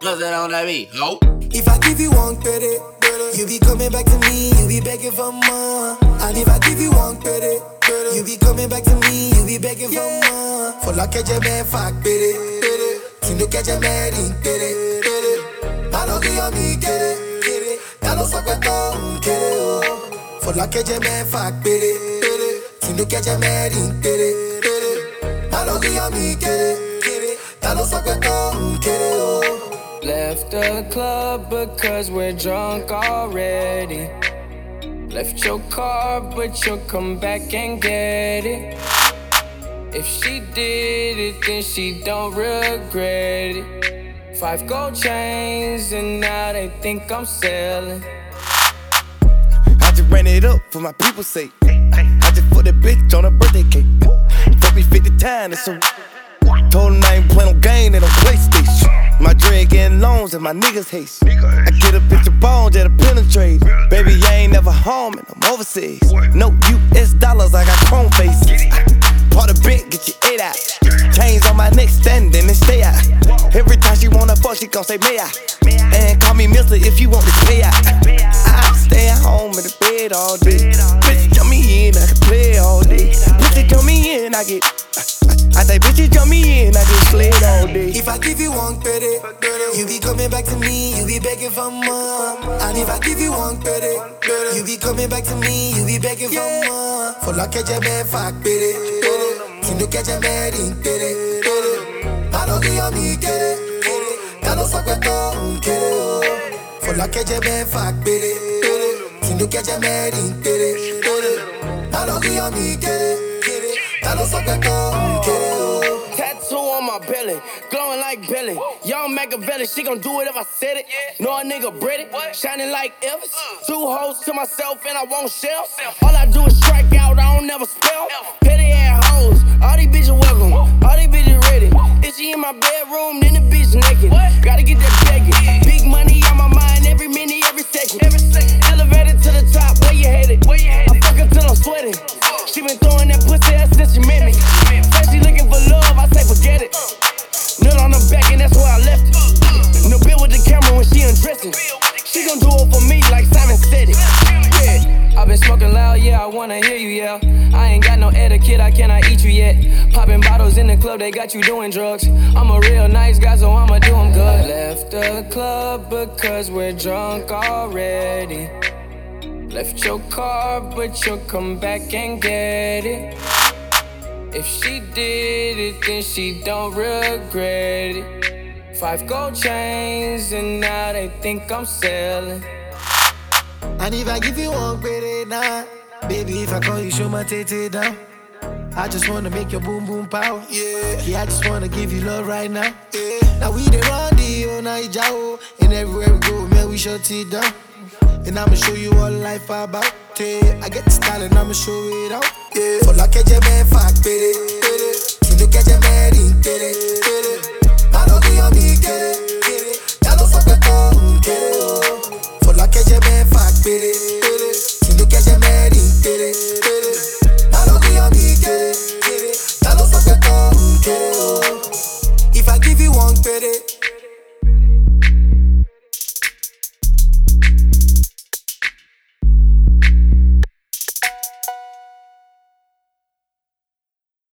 Bust it on that beat, ho. If I give you one credit, you be coming back to me, you be begging for more. And if I give you one credit, you be coming back to me, you be begging for more. For la que je me fuck, baby. Tu ne que je me rintere. Malo que yo mi quiere. Ya lo saco todo, quiere. For la que je me fuck, baby. Tu ne que je me rintere. Malo que yo mi quiere. Ya lo saco todo, quiere. Left the club because we're drunk already. Left your car, but you'll come back and get it. If she did it, then she don't regret it. 5 gold chains, and now they think I'm selling. I just ran it up for my people's sake. I just put that bitch on a birthday cake. Fuck me 50 times, so told him I ain't play no game at a PlayStation. My dread getting loans and my niggas haste. I get a bitch of bones that'll penetrate. Baby, I ain't never home and I'm overseas. No US dollars, I got chrome faces. Part of bent, get your 8 out. Chains on my neck, standing and stay out. Every time she wanna fuck, she gon' say, may I? And call me mister if you want to pay out. I stay at home in the bed all day. Bitch, jump me in, I can play all day. Bitch, jump me in, I get. I say, bitch, jump me in, I just slid all day. If I give you one credit, you be coming back to me, you be begging for more. And if I give you one credit, you be coming back to me, you be begging for more. For la que je me fuck, baby. Tu ne que je me rintere. Malo que yo mi quiere. Ya lo saco todo, quiere. For la que je me fuck, baby. Tu ne que je me rintere. Malo que yo mi quiere. Ya lo saco todo, quiere. Tattoo on my belly, glowing like Billy. Young Machiavelli, she gon' do it if I said it. Know a nigga British, shining like Elvis. 2 hoes to myself and I won't shell. All I do is strike out, I don't never spell. Petty ass hoes, all these bitches welcome, all these bitches ready. If she in my bedroom, then the bitch naked. Gotta get that begging. Big money on my mind every minute, every second. Elevated to the top, where you headed? I fuck her till I'm sweating. She been throwing that pussy ass since she met me. Said she looking for love, I say forget it. Nut on her back and that's where I left it. No bill with the camera when she undressing. She gon' do it for me like Simon said it. Yeah, I been smoking loud, yeah, I wanna hear you yell. I ain't got no etiquette, I cannot eat you yet. Popping bottles in the club, they got you doing drugs. I'm a real nice guy, so I'ma do them good. Left the club because we're drunk already. Left your car, but you'll come back and get it. If she did it, then she don't regret it. 5 gold chains, and now they think I'm selling. And if I give you one credit now, baby, if I call you, show my tete down. I just wanna make your boom boom power. Yeah, I just wanna give you love right now. Yeah, now we the run the whole night, Jao. And everywhere we go, man, we shut it down. And I'ma show you what life about. Yeah, I get the style and I'ma show it out. Yeah, for la que je me fuck, baby. Tu ne que je me rintere. Malo que yo mi quiere.